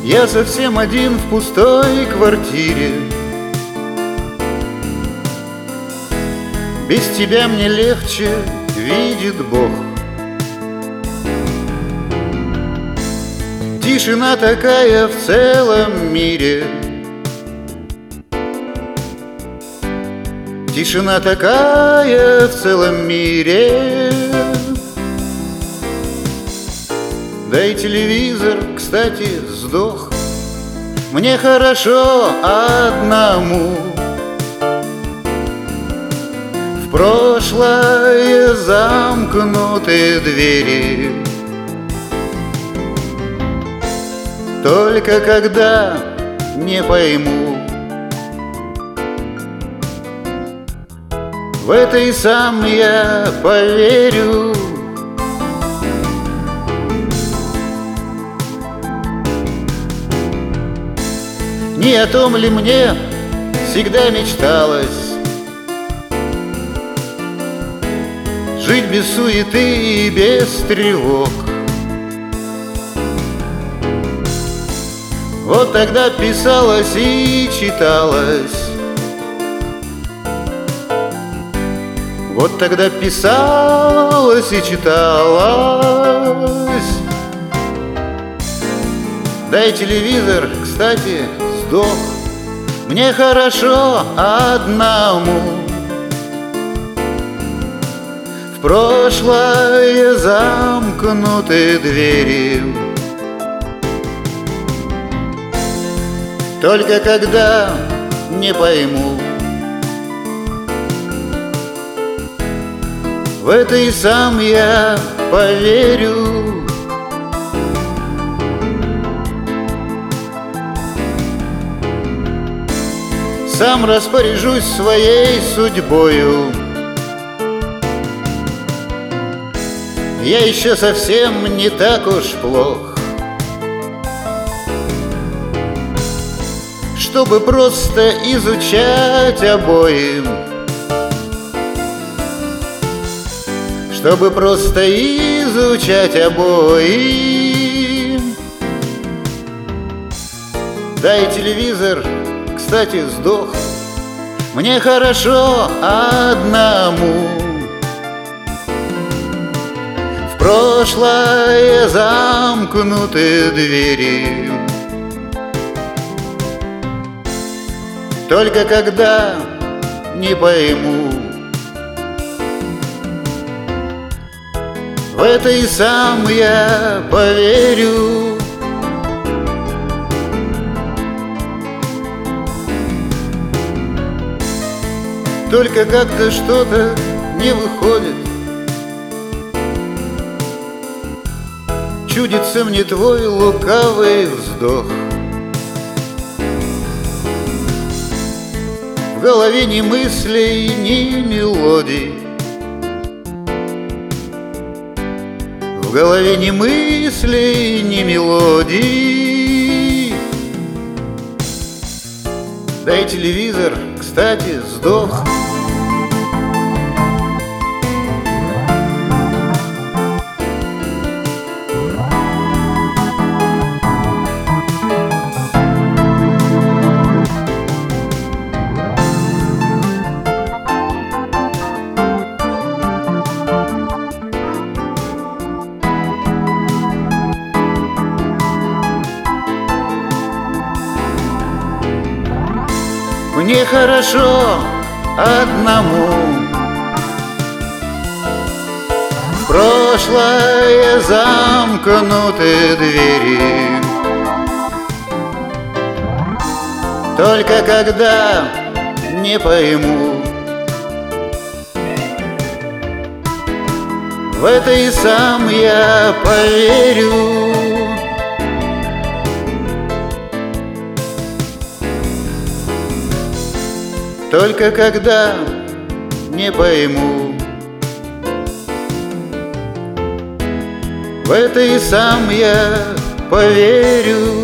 Я совсем один в пустой квартире. Без тебя мне легче, видит Бог. Тишина такая в целом мире. Тишина такая в целом мире. Да и телевизор, кстати, сдох. Мне хорошо одному. В прошлое замкнуты двери. Только когда не пойму, в это и сам я поверю. Не о том ли мне всегда мечталось жить без суеты и без тревог? Вот тогда писалось и читалось. Вот тогда писалось и читалось. Да и телевизор, кстати, сдох. Мне хорошо одному. В прошлое замкнуты двери. Только когда не пойму, в это и сам я поверю. Сам распоряжусь своей судьбою. Я еще совсем не так уж плох, чтобы просто изучать обоим. Чтобы просто изучать обоим. Да и телевизор, кстати, сдох. Мне хорошо одному. В прошлое замкнуты двери. Только когда не пойму, в это и сам я поверю. Только как-то что-то не выходит. Чудится мне твой лукавый вздох. В голове ни мыслей, ни мелодий. В голове ни мыслей, ни мелодий. Да и телевизор, кстати, сдох. Мне хорошо одному. В прошлое замкнуты двери. Только когда не пойму, в это и сам я поверю. Только когда не пойму, в это и сам я поверю.